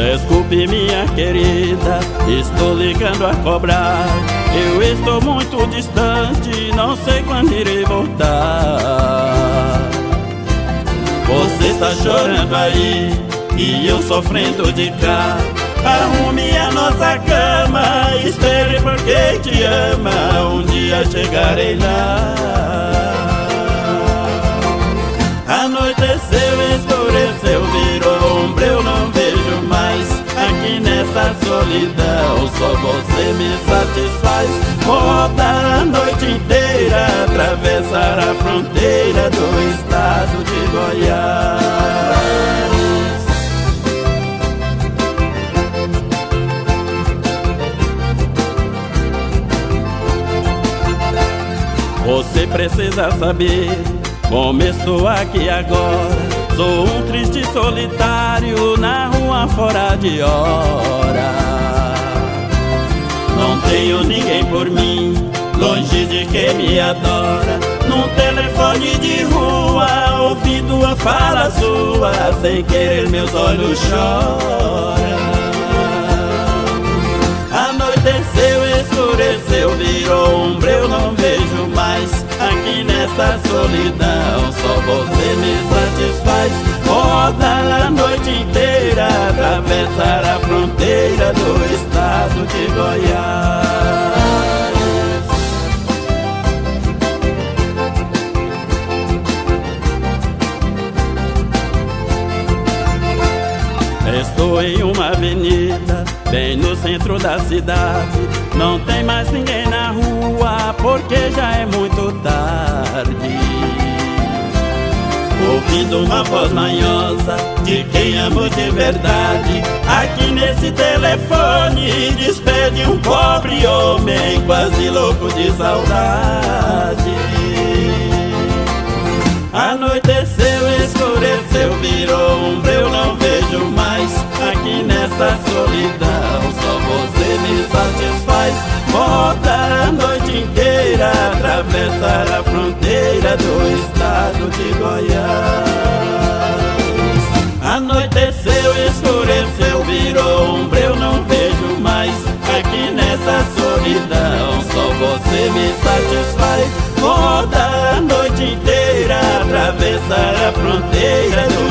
Desculpe, minha querida, estou ligando a cobrar. Eu estou muito distante, não sei quando irei voltar. Você está chorando aí e eu sofrendo de cá. Arrume a nossa cama, espere porque te ama. Um dia chegarei lá. Anoiteceu, escureceu, virou ombro, eu não vejo mais. Aqui nessa solidão só você me satisfaz. Vou rodar a noite inteira, atravessar a fronteira do estado de Goiás. Você precisa saber como estou aqui agora. Sou um triste solitário na rua fora de hora. Não tenho ninguém por mim, longe de quem me adora. Num telefone de rua, ouvindo a fala sua, sem querer meus olhos choram. Anoiteceu, escureceu, virou ombro, eu não vejo mais. Aqui nessa solidão só você me satisfaz. Rodar a noite inteira, atravessar a fronteira do estado de Goiás. Estou em uma avenida, bem no centro da cidade. Não tem mais ninguém na rua, porque já é muito tarde. Ouvindo uma voz manhosa de quem amo de verdade. Aqui nesse telefone despede um pobre homem quase louco de saudade. Anoiteceu, escureceu, virou ombro, eu não vejo mais. Aqui nessa solidão só você me satisfaz. Vou rodar a noite inteira, atravessar a fronteira do estado de Goiás. Anoiteceu, escureceu, virou ombro, eu não vejo mais. Aqui nessa solidão só você me satisfaz. Vou rodar a noite inteira, atravessar a fronteira do